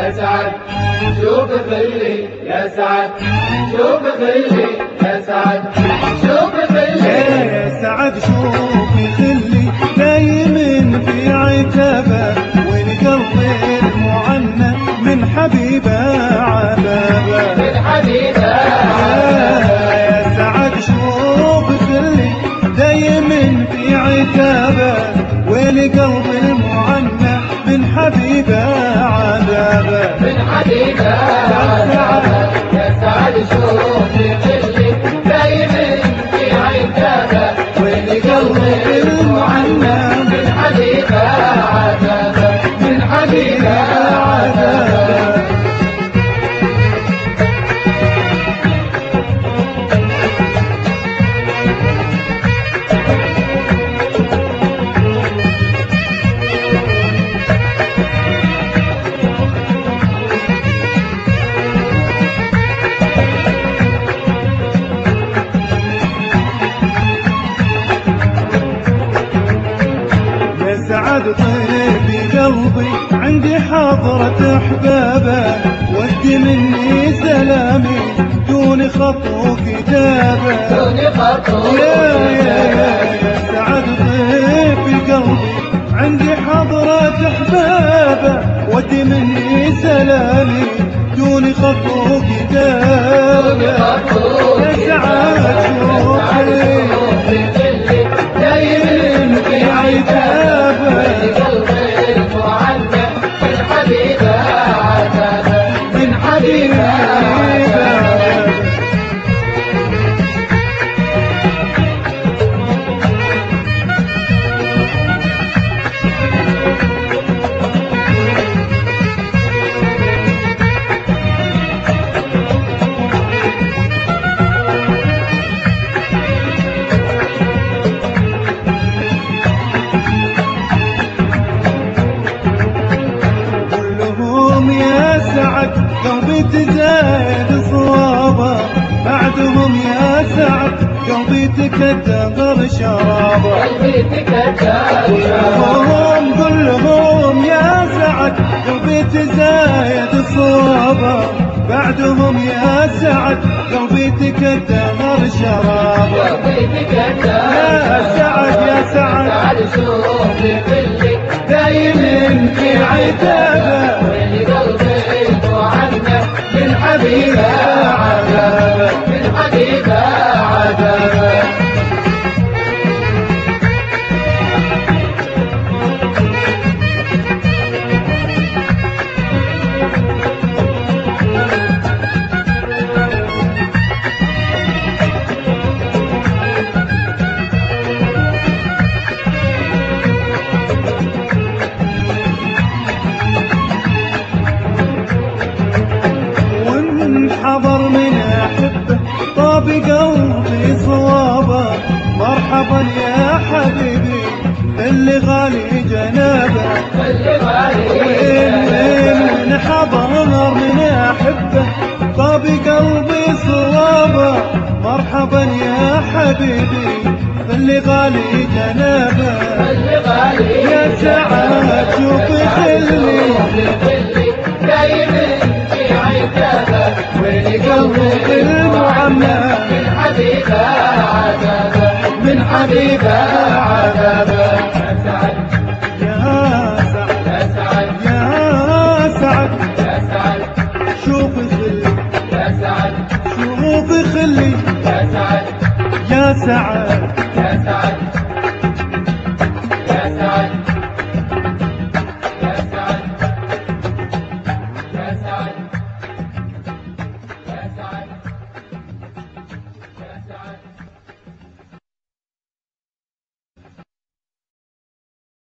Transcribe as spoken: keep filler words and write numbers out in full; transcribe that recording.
يا سعد شوف خلي يا سعد شوف خلي يا سعد شوف خلي يا سعد شوف خلي دايم في عتابه والقلب المعنى من حبيبه عذابه من حبيبه يا سعد شوف خلي دايم في عتابه والقلب المعنى من حبيبه عذابه من حبيبه عذابه يا سعد شوف خلي دايما في عتابه والقلب المعنى من حبيبه عذابه من حبيبه عذابه سعد طيب قلبي عندي حضرة أحبابه ودي مني سلامي دون خط وكتابة دون خط يا يا يا سعد طيب قلبي عندي حضرة أحبابه ودي مني سلامي دون خط وكتابة يا سعد شوفي دايما في عتابه والقلب المعنى من حبيبه عذابه من حبيبه عذابه قلبي تزايد صوابه بعدهم يا سعد قلبي تكدر شرابه قلبي تكدر كلهم كلهم يا سعد قلبي تزايد صوابه بعدهم يا سعد قلبي تكدر شرابه قلبي تكدر يا سعد يا سعد سعد شوف خلي دايما في عتابه والقلب المعنى من حبيبه عذابه من حبيبه عذابه حضر من أحبه طاب قلبي صوابه مرحبا يا حبيبي اللي غالي جنابه اللي غالي من حضر من أحبه طاب قلبي صوابه مرحبا يا حبيبي اللي غالي جنابه اللي غالي يا سعد شوفي خلي دايما في عتابه والقلب المعنى من حبيبه عذابه من حبيبه عذابه يا سعد يا سعد يا سعد يا سعد شوفي خلي يا سعد شوفي خلي يا سعد يا سعد يا سعد